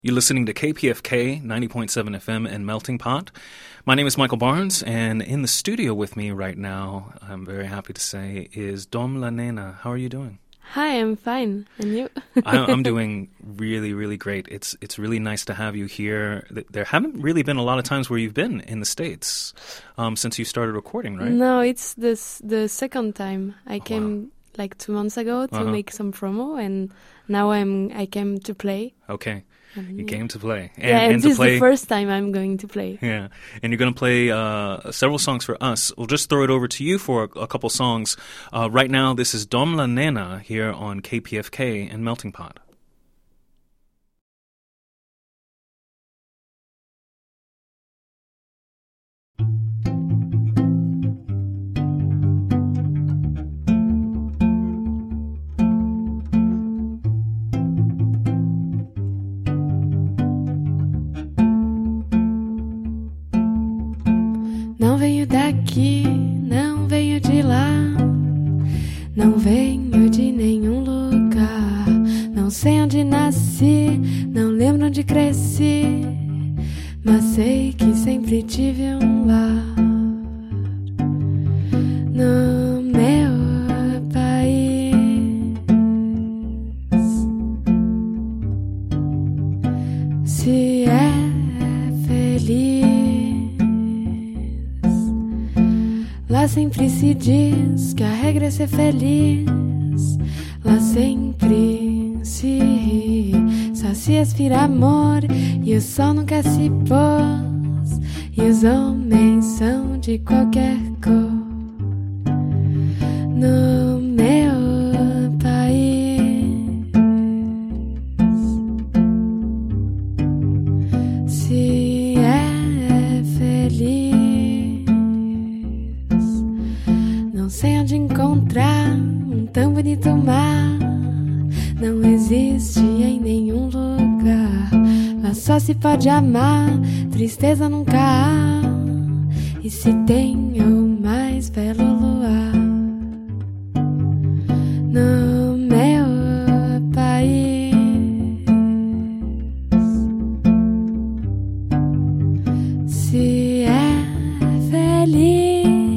You're listening to KPFK 90.7 FM in Melting Pot. My name is Michael Barnes, and in the studio with me right now, I'm very happy to say, is Dom La Nena. How are you doing? Hi, I'm fine. And you? I'm doing really, really great. It's really nice to have you here. There haven't really been a lot of times where you've been in the States since you started recording, right? No, it's the second time. I came like 2 months ago to make some promo, and now I came to play. Okay. You came to play. And this is the first time I'm going to play. Yeah, and you're going to play several songs for us. We'll just throw it over to you for a couple songs. Right now, this is Dom La Nena here on KPFK and Melting Pot. Não venho daqui, não venho de lá, não venho de nenhum lugar. Não sei onde nasci, não lembro onde cresci, mas sei que sempre tive um lar. No meu país, se é feliz, lá sempre se diz que a regra é ser feliz. Lá sempre se ri, só se aspira amor e o sol nunca se pôs. E os homens são de qualquer cor. No meu país, se é feliz, não sei onde encontrar um tão bonito mar. Não existe em nenhum lugar. Lá só se pode amar, tristeza nunca há. E se tem o mais belo luar. No meu país, se é feliz,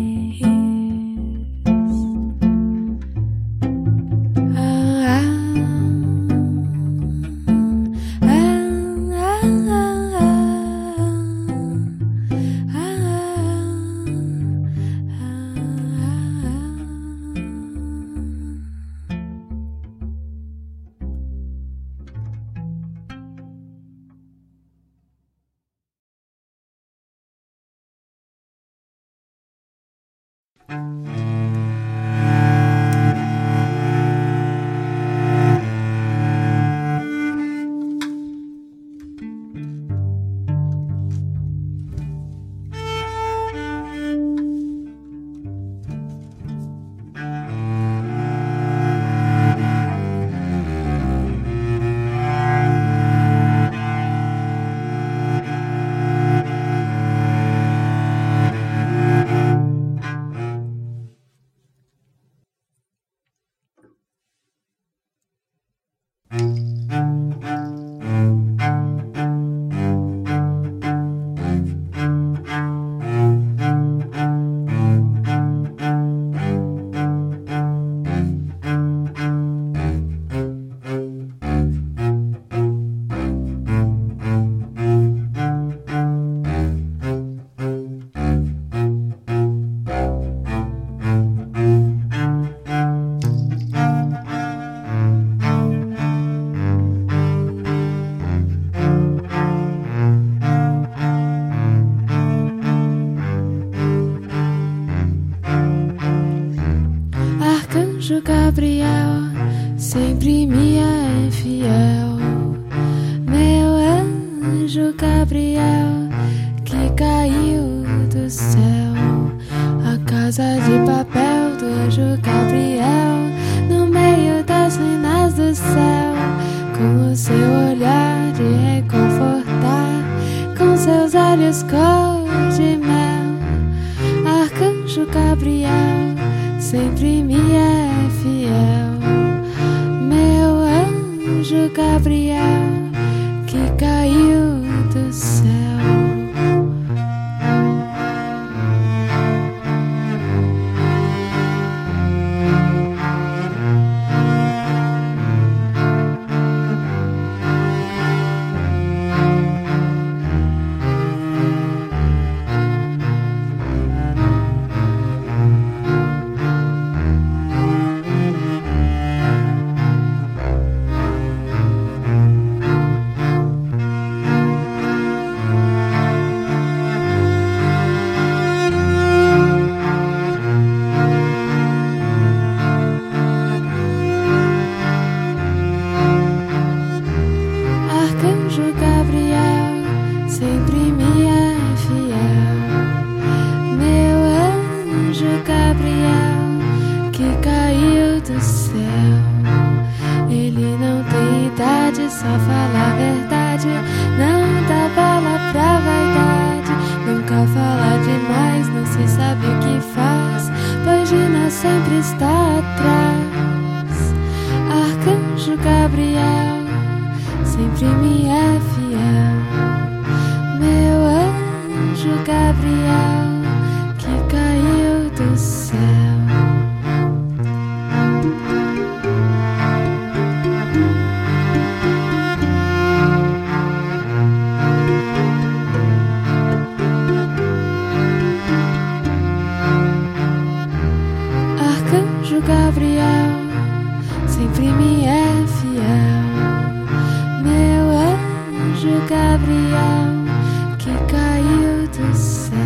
Gabriel sempre me é fiel. Meu anjo Gabriel que caiu do céu. A casa de papel do anjo Gabriel no meio das ruínas do céu. Com o seu olhar de reconfortar, com seus olhos cor de mel. Arcanjo Gabriel sempre me é fiel. Meu anjo Gabriel que caiu metade, só fala a verdade. Não dá bola pra vaidade. Nunca fala demais, não se sabe o que faz, pois Gina sempre está atrás. Arcanjo Gabriel sempre me é fiel. Meu anjo Gabriel que caiu do céu. Arcanjo Gabriel sempre me é fiel. Meu anjo Gabriel que caiu do céu.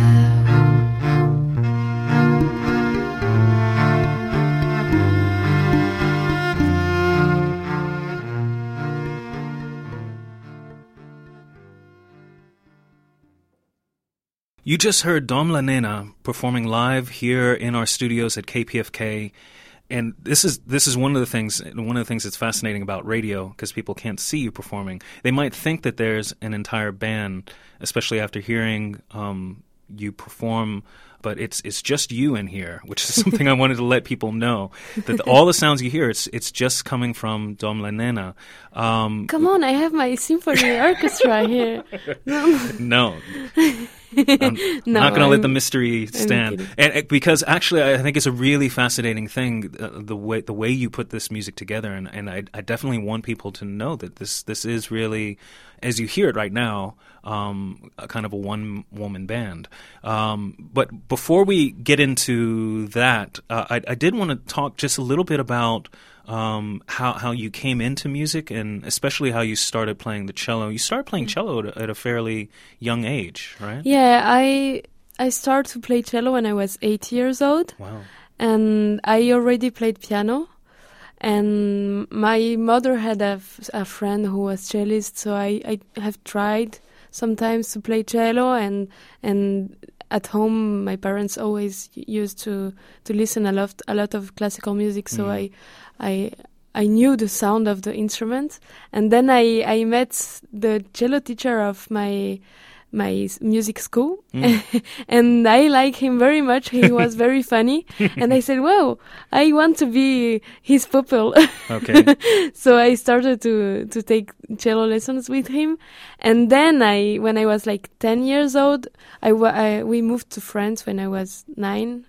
You just heard Dom La Nena performing live here in our studios at KPFK, and this is one of the things that's fascinating about radio, because people can't see you performing. They might think that there's an entire band, especially after hearing you perform, but it's just you in here, which is something I wanted to let people know, that all the sounds you hear, it's just coming from Dom La Nena. Come on, I have my symphony orchestra here. No. I'm not going to let the mystery stand, and because actually I think it's a really fascinating thing, the way you put this music together, and I definitely want people to know that this is really, as you hear it right now, a kind of a one-woman band. But before we get into that, I did want to talk just a little bit about how you came into music, and especially how you started playing the cello. You started playing cello at a fairly young age, right? Yeah, I started to play cello when I was 8 years old. Wow. And I already played piano. And my mother had a friend who was cellist, so I have tried sometimes to play cello, and at home my parents always used to listen a lot of classical music, so I knew the sound of the instrument. And then I met the cello teacher of my music school, and I like him very much. He was very funny, and I said, "Wow, I want to be his pupil." Okay. So I started to take cello lessons with him, and then when I was like 10 years old, we moved to France when I was 9,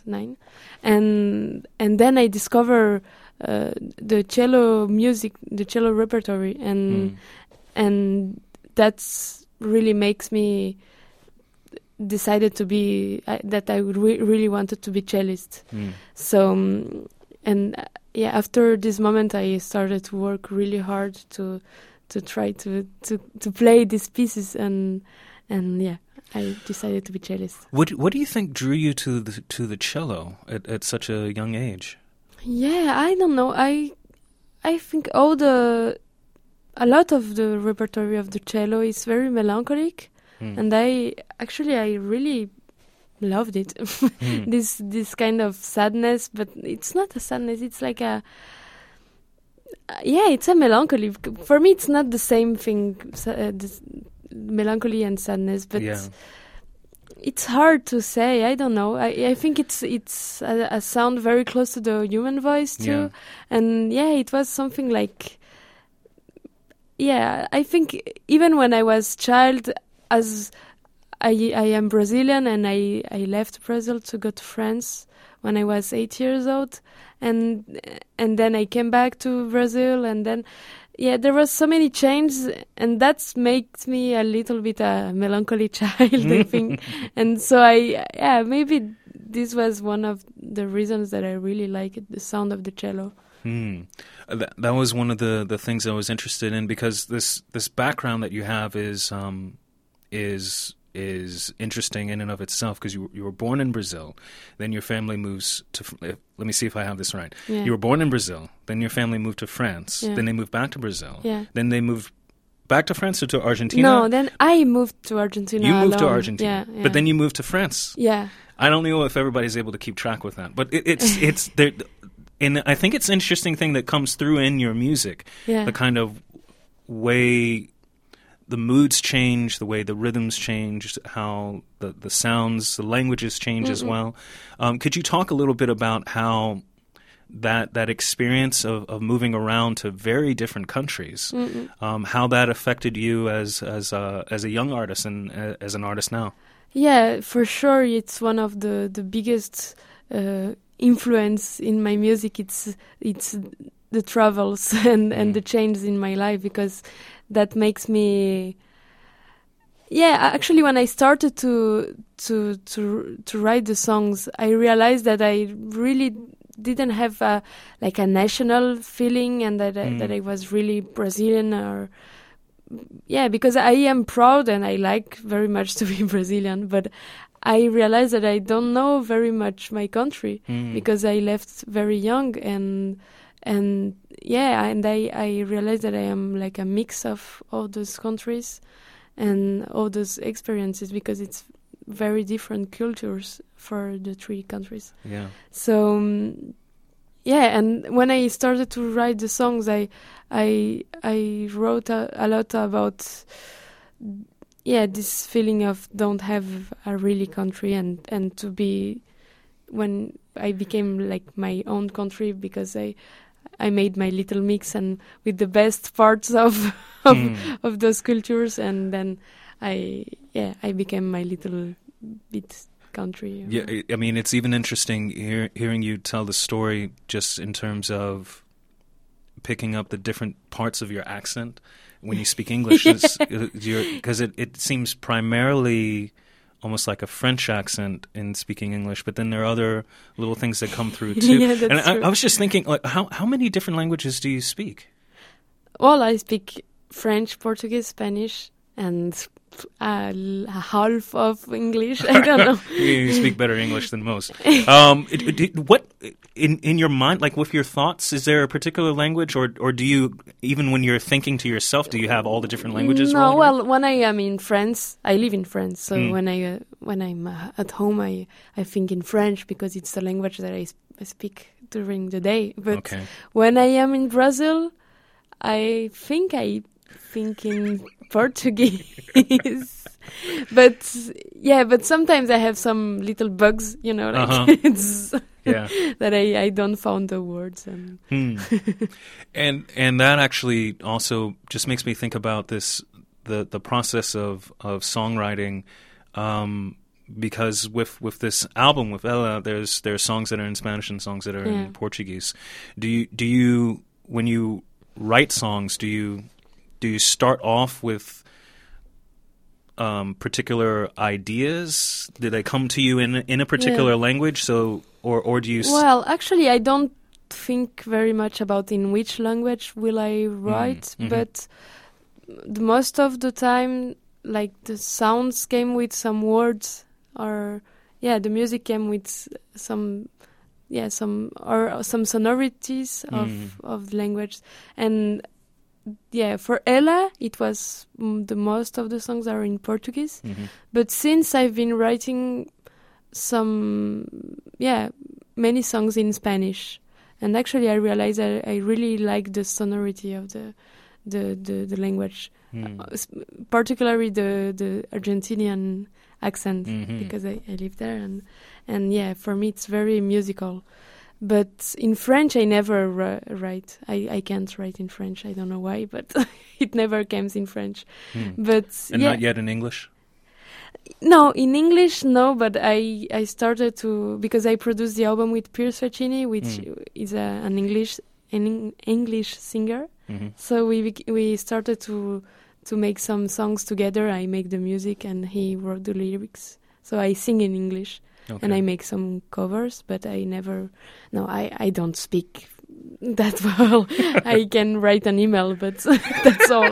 and then I discovered the cello music, the cello repertory, and that's really makes me decided to be that I really wanted to be cellist. So after this moment I started to work really hard to try to play these pieces, and I decided to be cellist. What do you think drew you to the cello at such a young age? Yeah, I don't know. I think a lot of the repertoire of the cello is very melancholic, and I really loved it. This kind of sadness, but it's not a sadness. It's like it's a melancholy. For me, it's not the same thing, this melancholy and sadness, but it's hard to say. I don't know. I think it's a sound very close to the human voice too, and it was something like. Yeah, I think even when I was child, as I am Brazilian, and I left Brazil to go to France when I was 8 years old, and then I came back to Brazil, and then there was so many changes, and that makes me a little bit a melancholy child, I think, and so maybe this was one of the reasons that I really liked the sound of the cello. That was one of the things I was interested in, because this background that you have is interesting in and of itself, because you were born in Brazil, then your family moves to. Let me see if I have this right. Yeah. You were born in Brazil, then your family moved to France, then they moved back to Brazil, then they moved back to France or to Argentina? No, then I moved to Argentina. You moved alone. to Argentina, but then you moved to France. Yeah. I don't know if everybody's able to keep track with that, but it's there. And I think it's an interesting thing that comes through in your music, the kind of way the moods change, the way the rhythms change, how the sounds, the languages change as well. Could you talk a little bit about how that experience of moving around to very different countries, how that affected you as a young artist and as an artist now? Yeah, for sure. It's one of the biggest influence in my music. It's the travels and the changes in my life, because that makes me. Yeah, actually, when I started to write the songs, I realized that I really didn't have a national feeling, and that I was really Brazilian, or because I am proud and I like very much to be Brazilian, but I realized that I don't know very much my country because I left very young, and I realized that I am like a mix of all those countries and all those experiences, because it's very different cultures for the three countries. Yeah. So, and when I started to write the songs, I wrote a lot about this feeling of don't have a really country, and to be, when I became like my own country, because I made my little mix and with the best parts of those cultures, and then I became my little bit country. Yeah, I mean, it's even interesting hearing you tell the story, just in terms of picking up the different parts of your accent when you speak English, because it seems primarily almost like a French accent in speaking English, but then there are other little things that come through too. Yeah, that's and true. I was just thinking, like, how many different languages do you speak? Well, I speak French, Portuguese, Spanish, and half of English. I don't know. You speak better English than most. What in your mind, like with your thoughts, is there a particular language, or do you, even when you're thinking to yourself, do you have all the different languages? No, well, when I am in France, I live in France, so when I'm at home, I think in French, because it's the language that I speak during the day. But when I am in Brazil, I think in Portuguese. but sometimes I have some little bugs, it's that I don't find the words. And that actually also just makes me think about the process of songwriting, because with this album, with Ela, there's songs that are in Spanish and songs that are in Portuguese. Do you when you write songs, do you start off with particular ideas? Do they come to you in a particular language? So, or do you? Well, actually, I don't think very much about in which language will I write, but most of the time, like, the sounds came with some words, or the music came with some sonorities of language. And for Ela, it was the most of the songs are in Portuguese. But since I've been writing many songs in Spanish, and actually I realized I really like the sonority of the language, particularly the Argentinian accent, because I live there, and for me it's very musical. But in French, I never write. I can't write in French. I don't know why, but it never comes in French. But not yet in English? No, in English, no. But I started to, because I produced the album with Pierce Faccini, which is an English singer. So we started to make some songs together. I make the music and he wrote the lyrics. So I sing in English. Okay. And I make some covers, but I don't speak that well. I can write an email, but that's all.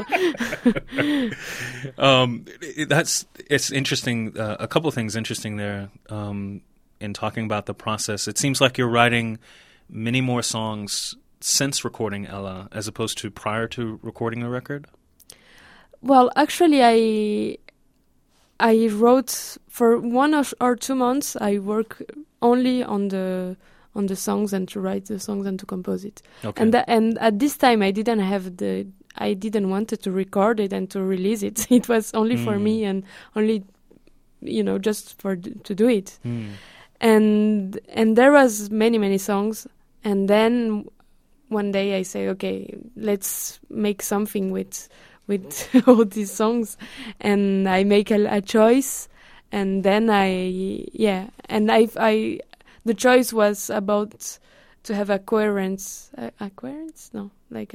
It's interesting. A couple of things interesting there in talking about the process. It seems like you're writing many more songs since recording Ela as opposed to prior to recording the record. Well, actually, I wrote for 1 or 2 months. I work only on the songs and to write the songs and to compose it. Okay. And at this time I didn't have I didn't want to record it and to release it. It was only for me and only, just to do it. And there was many songs. And then one day I say, okay, let's make something with all these songs. And I make a choice. And then the choice was about to have a coherence. No, like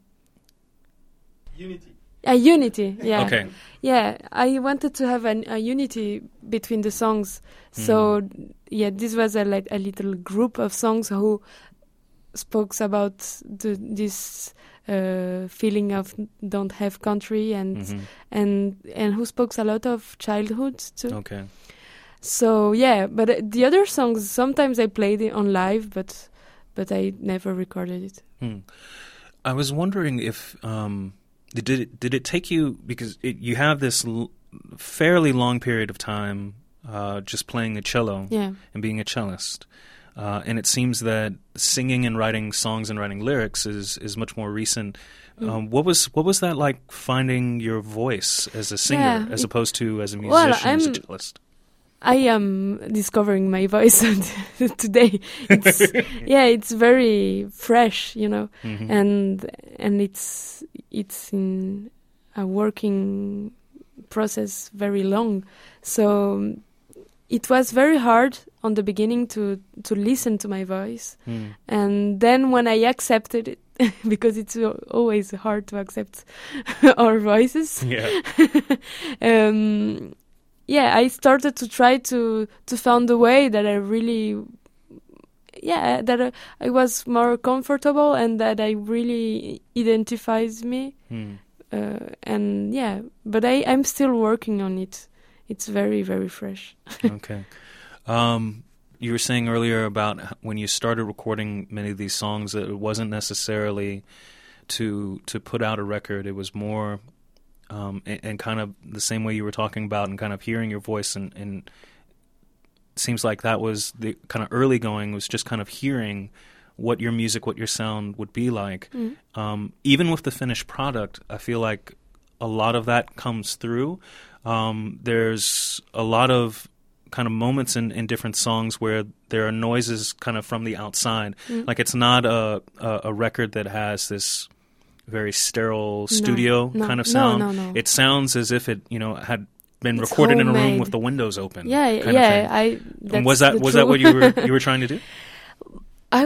unity. A unity, yeah. Okay. Yeah, I wanted to have a unity between the songs. So, this was a little group of songs who spoke about this feeling of don't have country and who spoke a lot of childhood too. Okay. So but the other songs sometimes I played it on live, but I never recorded it. I was wondering if did it take you, because you have this fairly long period of time just playing the cello and being a cellist. And it seems that singing and writing songs and writing lyrics is much more recent. What was that like, finding your voice as a singer as opposed to as a musician, as a cellist? I am discovering my voice today. It's very fresh, and it's in a working process very long. So it was very hard on the beginning to listen to my voice. And then when I accepted it, because it's always hard to accept our voices. I started to try to find a way that I really, that I was more comfortable and that I really identifies me. But I'm still working on it. It's very, very fresh. Okay. You were saying earlier about when you started recording many of these songs that it wasn't necessarily to put out a record. It was more and kind of the same way you were talking about, and kind of hearing your voice, and it seems like that was the kind of early going, was just kind of hearing what your music, what your sound would be like. Even with the finished product, I feel like a lot of that comes through. There's a lot of kind of moments in different songs where there are noises kind of from the outside. Like it's not a record that has this very sterile studio kind of sound. No. It sounds as if it, had been recorded in a room with the windows open. And was that what you were trying to do? I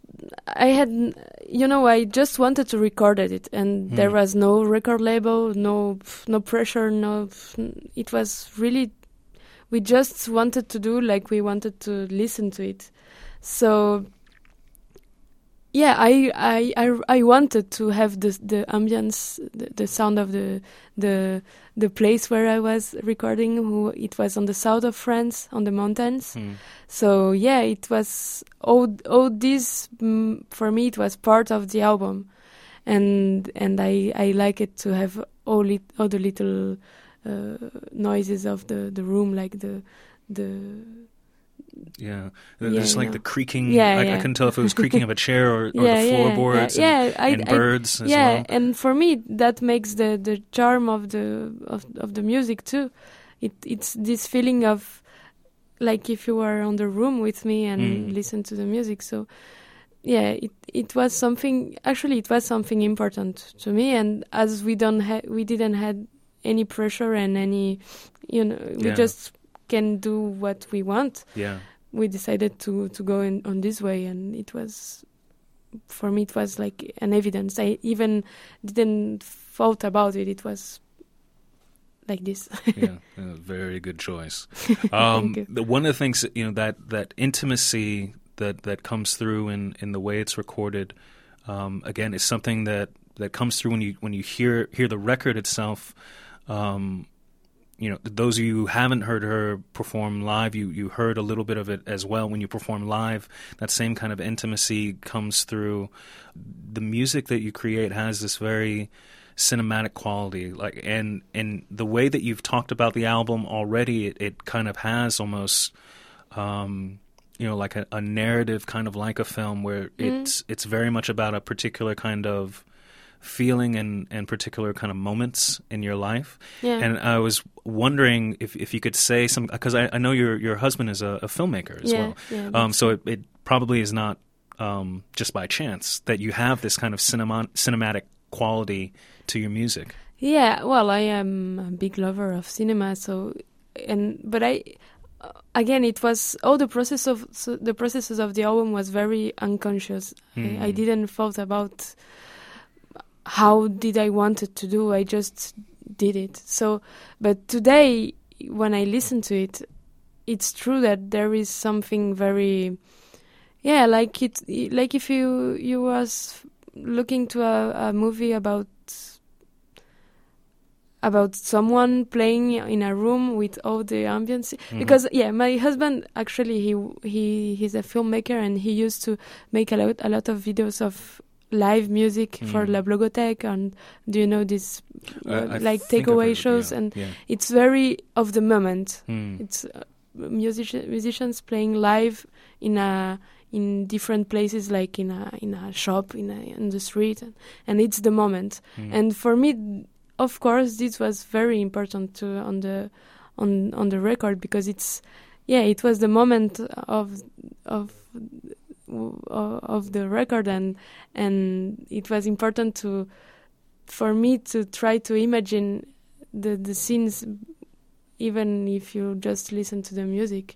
just wanted to record it, and there was no record label, no pressure, it was really, we just wanted to do like we wanted to listen to it. So I wanted to have the ambience, the sound of the place where I was recording. It was on the south of France, on the mountains. So it was all this for me. It was part of the album, and I like it to have all the little noises of the room, like the. Just like the creaking. I couldn't tell if it was creaking of a chair or the floorboards and birds as well. And for me, that makes the charm of the music too. It's this feeling of like if you were on the room with me and listen to the music. So it was something. Actually, it was something important to me. And as we didn't have any pressure and any, we just can do what we want. We decided to go on this way, and it was, for me, it was like an evidence. I even didn't thought about it. It was like this. Very good choice. One of the things that intimacy that comes through in the way it's recorded, again, is something that comes through when you hear the record itself. Those of you who haven't heard her perform live, you heard a little bit of it as well. When you perform live, that same kind of intimacy comes through. The music that you create has this very cinematic quality, and the way that you've talked about the album already, it kind of has almost, like a narrative, kind of like a film, where it's very much about a particular kind of feeling and particular kind of moments in your life. Yeah. And I was wondering if you could say some, because I know your husband is a filmmaker as well. Yeah, so it probably is not just by chance that you have this kind of cinematic quality to your music. Yeah, well, I am a big lover of cinema, but again, it was all the processes of the album was very unconscious. I didn't thought about how did I wanted to do. I just did it. So, but today, when I listen to it, it's true that there is something very, like if you was looking to a movie about someone playing in a room with all the ambience. Because my husband actually he's a filmmaker, and he used to make a lot of videos of live music for La Blogothèque, and do you know this like takeaway shows, and it's very of the moment. It's musicians playing live in different places, like in a shop, in the street, and it's the moment. And for me, of course, this was very important on the record, because it was the moment of the record, and it was important for me to try to imagine the scenes, even if you just listen to the music.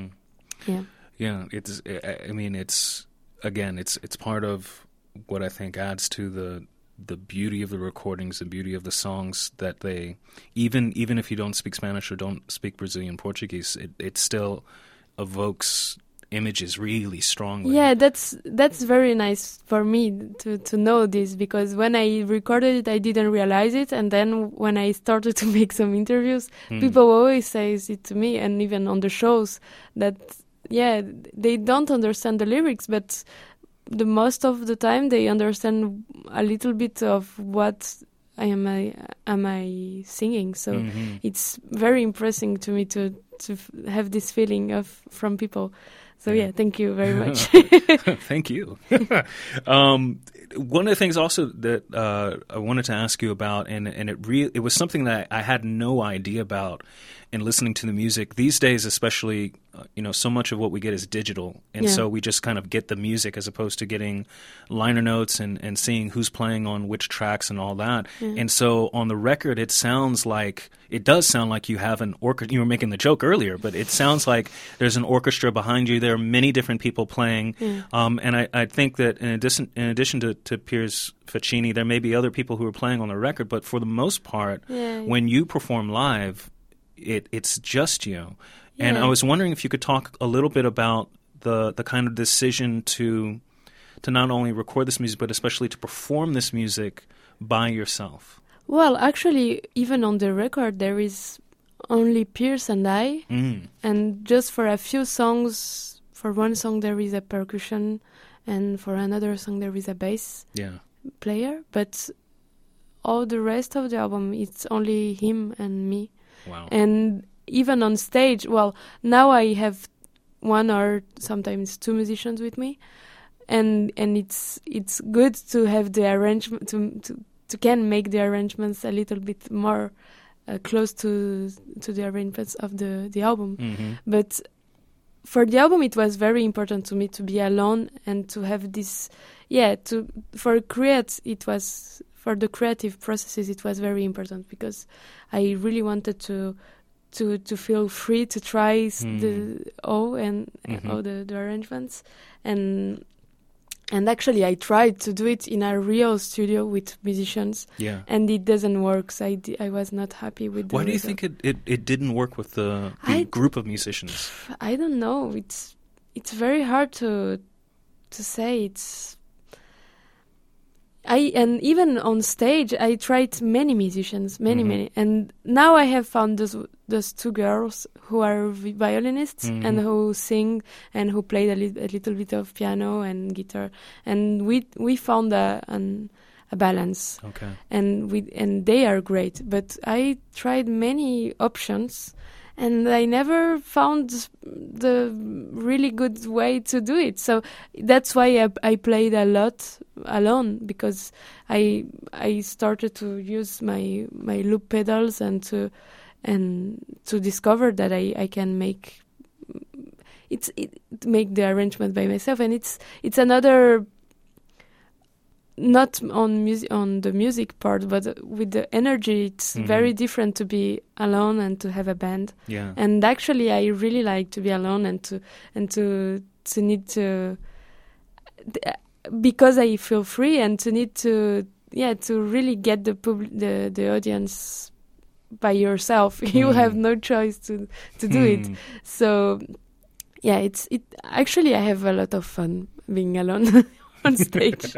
Yeah, it's. I mean, it's part of what I think adds to the beauty of the recordings, the beauty of the songs, that they even if you don't speak Spanish or don't speak Brazilian Portuguese, it still evokes images really strongly. Yeah, that's very nice for me to know this, because when I recorded it, I didn't realize it, and then when I started to make some interviews, people always say it to me, and even on the shows, that they don't understand the lyrics, but the most of the time they understand a little bit of what am I singing. So it's very impressive to me to have this feeling from people. So thank you very much. Thank you. One of the things also that I wanted to ask you about, and it was something that I had no idea about in listening to the music. These days, especially, so much of what we get is digital, and so we just kind of get the music as opposed to getting liner notes and seeing who's playing on which tracks and all that. And so on the record, it does sound like you have an orchestra. You were making the joke earlier, but it sounds like there's an orchestra behind you. There are many different people playing, and I think that in addition to Piers Faccini, there may be other people who are playing on the record, but for the most part, when you perform live, it's just you. And I was wondering if you could talk a little bit about the kind of decision to not only record this music, but especially to perform this music by yourself. Well, actually, even on the record, there is only Piers and I, and just for a few songs, for one song there is a percussion, and for another song there is a bass player, but all the rest of the album, it's only him and me. Wow. And even on stage, well, now I have one or sometimes two musicians with me, and it's good to have the arrangement to can make the arrangements a little bit more close to the arrangements of the album. But for the album, it was very important to me to be alone and to have this. For the creative processes, it was very important, because I really wanted to feel free to try all the arrangements, and actually I tried to do it in a real studio with musicians, and it doesn't work. So I was not happy with. Why do you think it didn't work with the group of musicians? I don't know. It's very hard to say. And even on stage, I tried many musicians, many, and now I have found those two girls who are violinists and who sing and who play a little bit of piano and guitar, and we found a balance. Okay. And they are great. But I tried many options, and I never found the really good way to do it. So that's why I played a lot alone, because I started to use my loop pedals and to discover that I can make make the arrangement by myself, and it's another, not on the music part, but with the energy. It's very different to be alone and to have a band. Yeah. And actually, I really like to be alone and to need to, because I feel free, and to need to really get the audience by yourself. You have no choice to do it. So yeah, actually I have a lot of fun being alone on stage.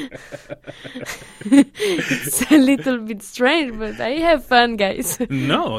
It's a little bit strange, but I have fun, guys. No,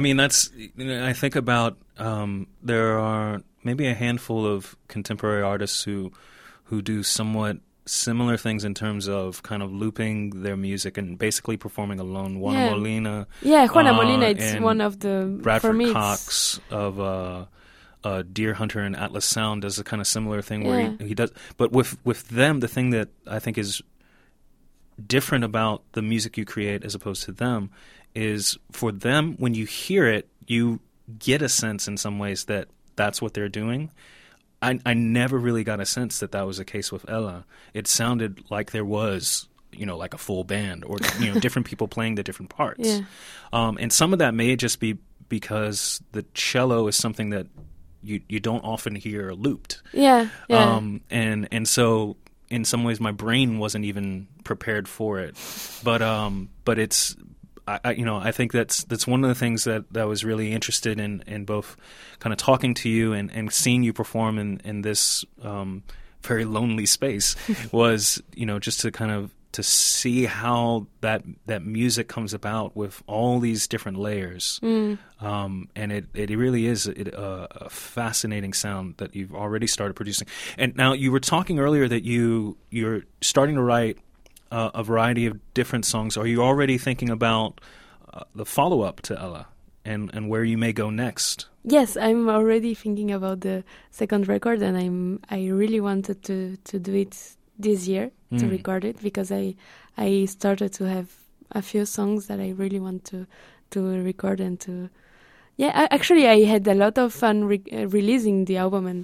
I think about, there are maybe a handful of contemporary artists who do somewhat similar things in terms of kind of looping their music and basically performing alone. Juana Molina. Yeah, Juana Molina, it's one of the... Bradford Cox of Deer Hunter and Atlas Sound does a kind of similar thing where he does. But with them, the thing that I think is different about the music you create as opposed to them is, for them, when you hear it, you get a sense in some ways that that's what they're doing. I never really got a sense that was the case with Ella. It sounded like there was, like a full band, or different people playing the different parts. Yeah. And some of that may just be because the cello is something that you don't often hear looped. Yeah. Yeah. And so in some ways my brain wasn't even prepared for it. But it's, I think that's one of the things that I was really interested in both kind of talking to you and seeing you perform in this very lonely space was, just to kind of to see how that music comes about with all these different layers. And it really is a fascinating sound that you've already started producing. And now you were talking earlier that you're starting to write a variety of different songs. Are you already thinking about the follow-up to Ella and where you may go next? Yes, I'm already thinking about the second record, and I really wanted to do it this year, to record it, because I started to have a few songs that I really want to record and to... Yeah, actually, I had a lot of fun releasing the album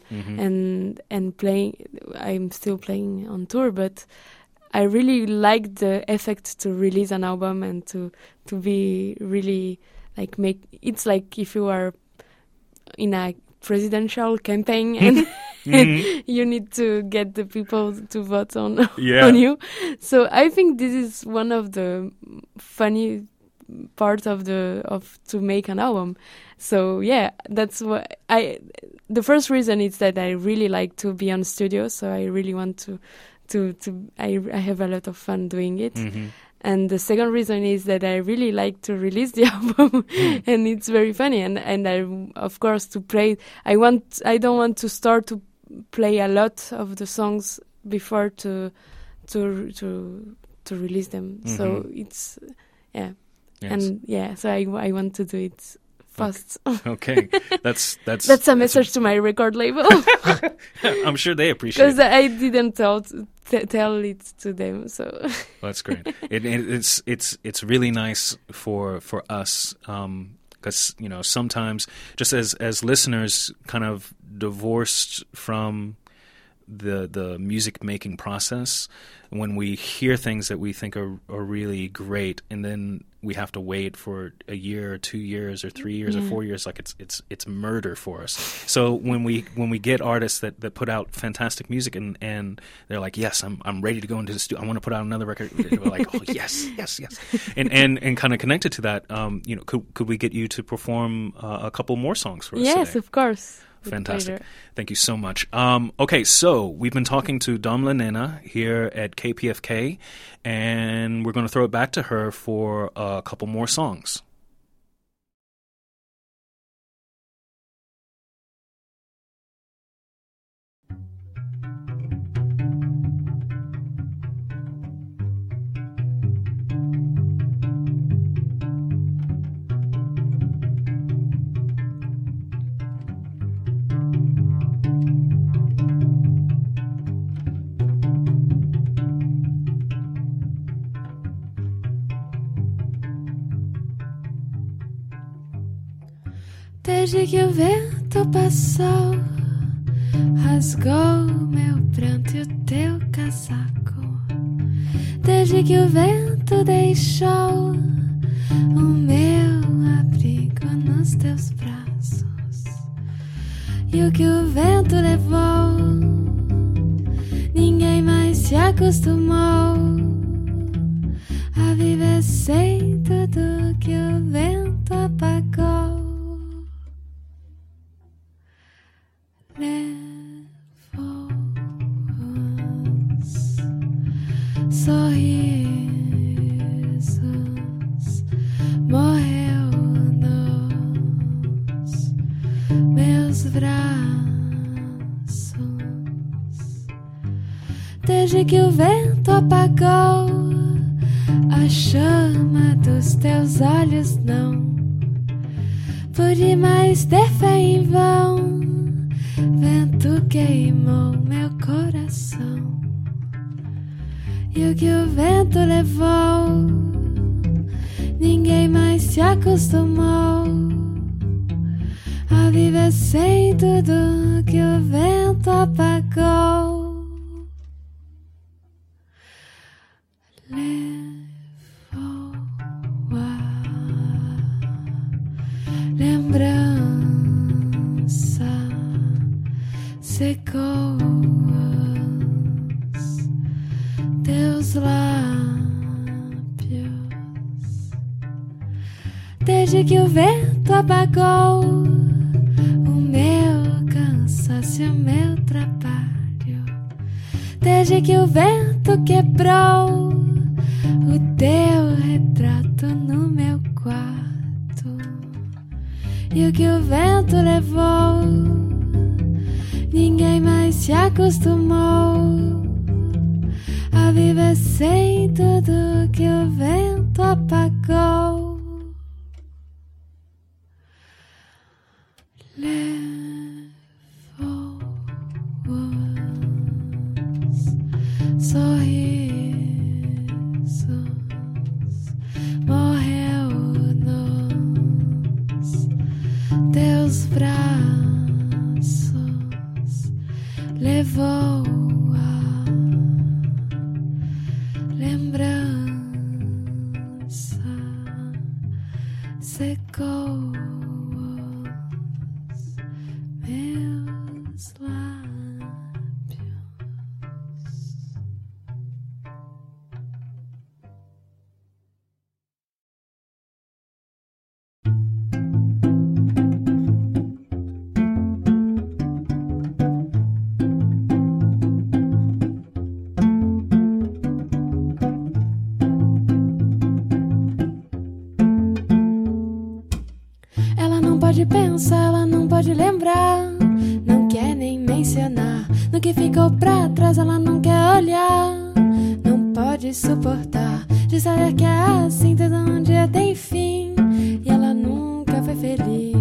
and playing. I'm still playing on tour, but I really liked the effect to release an album and to be really like it's like if you are in a presidential campaign and, and you need to get the people to vote on you. So I think this is one of the funny parts of to make an album. So yeah, that's what the first reason is that I really like to be on studio, so I really want to I have a lot of fun doing it. And the second reason is that I really like to release the album, and it's very funny. And I, of course, to play. I don't want to start to play a lot of the songs before to release them. So it's Yes. And so I want to do it fast. Okay. That's a message to my record label. I'm sure they appreciate it. Because I didn't tell it to them. So well, that's great. It's really nice for us, because sometimes just as listeners, kind of divorced from the music making process, when we hear things that we think are really great, and then we have to wait for a year or 2 years or 3 years or 4 years, like it's murder for us. So when we get artists that put out fantastic music and they're like, yes, I'm ready to go into the studio, I want to put out another record, we're like, oh yes, and kind of connected to that, could we get you to perform a couple more songs for us Yes, today? Of course. Fantastic. Thank you so much. Okay, so we've been talking to Dom Lanena here at KPFK, and we're going to throw it back to her for a couple more songs. Desde que o vento passou, rasgou meu pranto e o teu casaco. Desde que o vento deixou o meu abrigo nos teus braços, e o que o vento levou, ninguém mais se acostumou a viver sem tudo que o vento apagou. Levou-os sorrisos, morreu nos meus braços. Desde que o vento apagou a chama dos teus olhos, não pude mais ter fé em vão. Vento queimou meu coração, e o que o vento levou, ninguém mais se acostumou a viver sem tudo que o vento apagou. Lembrança secou os teus lábios. Desde que o vento apagou o meu cansaço e o meu trabalho. Desde que o vento quebrou o teu retrato no meu quarto, e o que o vento levou, ninguém mais se acostumou a viver sem tudo que o vento apagou. Levou-os sorrisos, morreu nos teus braços, levou a lembrança, secou os meus lábios. Ela não pode pensar, ela não pode lembrar, não quer nem mencionar. No que ficou pra trás ela não quer olhar, não pode suportar de saber que é assim, tudo um dia tem fim, e ela nunca foi feliz.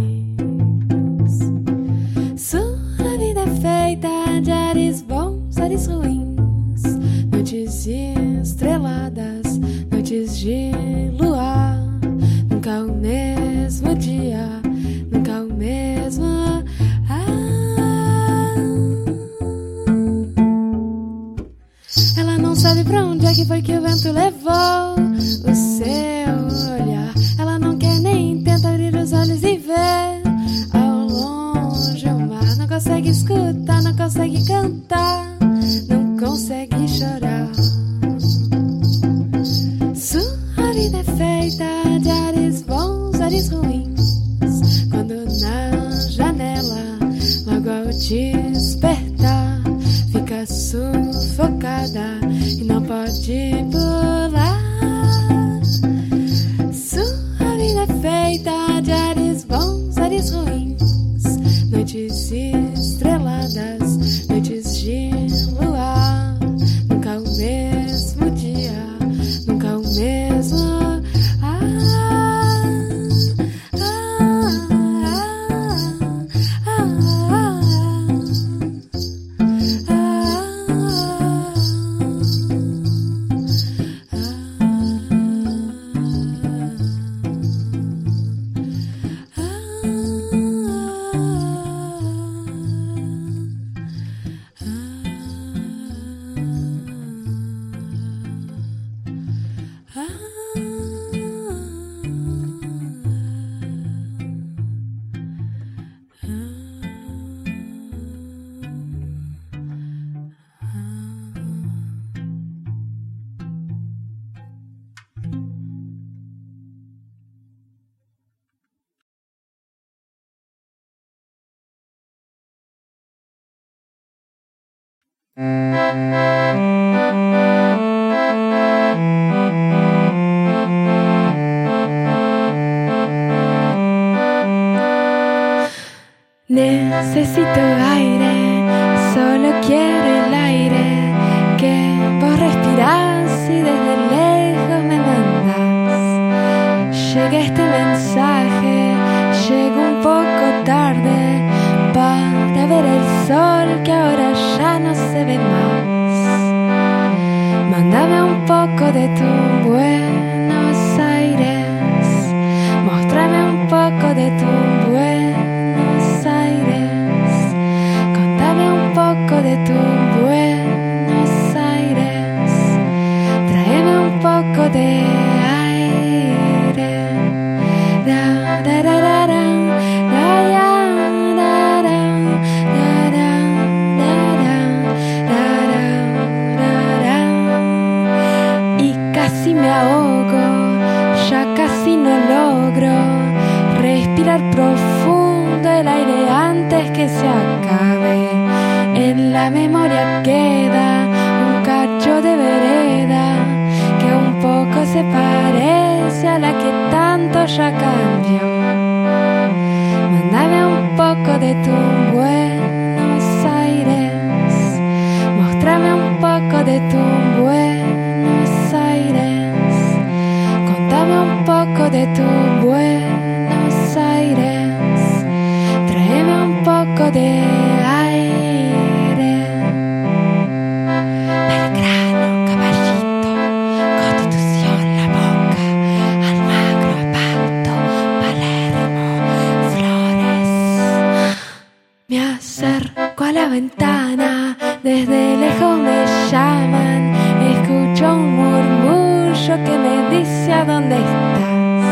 Sua vida é feita de ares bons, ares ruins, noites estreladas, noites de luar. Nunca o mesmo dia, nunca o mesmo. Ela não sabe pra onde é que foi que o vento levou o seu olhar. Ela não quer nem tenta abrir os olhos e ver ao longe o mar. Não consegue escutar, não consegue cantar, não consegue chorar. Sua vida é feita de ares bons, ares ruins. Quando na janela, logo ao despertar, fica sufocada e não pode pular. Necesito aire, solo quiero el aire que vos respirás y desde lejos me mandás. Llega este mensaje, llega un poco tarde para ver el sol que ahora ya no se ve más. Mándame un poco de tu Buenos Aires, mostrame un poco de tu Buenos Aires, contame un poco de tu Buenos Aires, tráeme un poco de aire. Da, da, da, da, da, da, ya, da, da, da, da, da, da, da, da, da. Y casi me ahogo, ya casi no logro respirar profundo el aire antes que se acabe. En la memoria queda un cacho de vereda que un poco se parece a la que tanto ya cambió. Mándame un poco de tu Buenos Aires, mostrame un poco de tu Buenos Aires, contame un poco de tu Buenos Aires, tráeme un poco de aire. Belgrano, Caballito, Constitución, La Boca, Almagro, Apato, Palermo, Flores. Me acerco a la ventana, desde lejos me llaman, escucho un murmullo que me dice a dónde estás.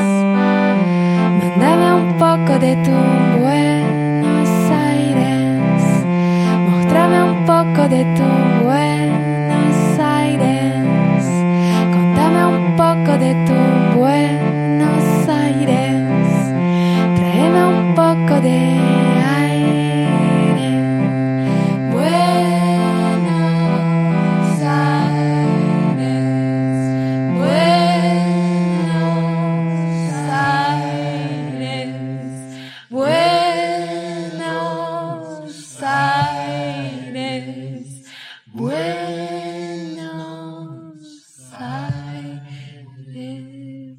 Mándame un poco de tu Buenos Aires, mostrame un poco de tu Buenos Aires, contame un poco de tu Buenos Aires, tráeme un poco de aire. Buenos Aires, Buenos Aires, Buenos Aires, Buenos Aires.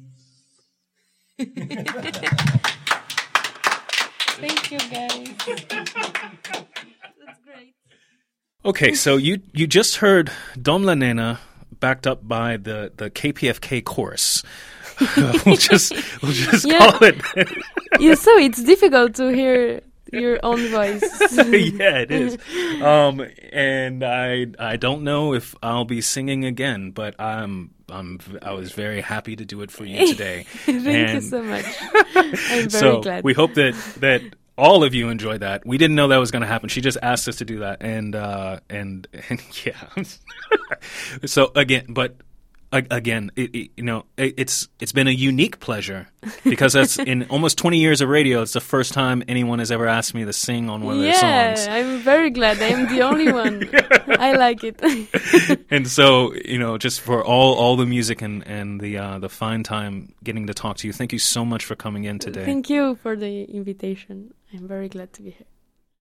Thank you, guys. That's great. Okay, so you just heard Dom La Nena backed up by the KPFK chorus. we'll just call it. Yeah, so it's difficult to hear your own voice. Yeah, it is. And I don't know if I'll be singing again, but I was very happy to do it for you today. Thank you so much. I'm very glad. We hope that all of you enjoyed that. We didn't know that was going to happen. She just asked us to do that, and yeah. So again, it's been a unique pleasure because that's in almost 20 years of radio. It's the first time anyone has ever asked me to sing on one of their songs. Yeah, I'm very glad. I'm the only one. I like it. And so, just for all the music and the fine time getting to talk to you. Thank you so much for coming in today. Thank you for the invitation. I'm very glad to be here.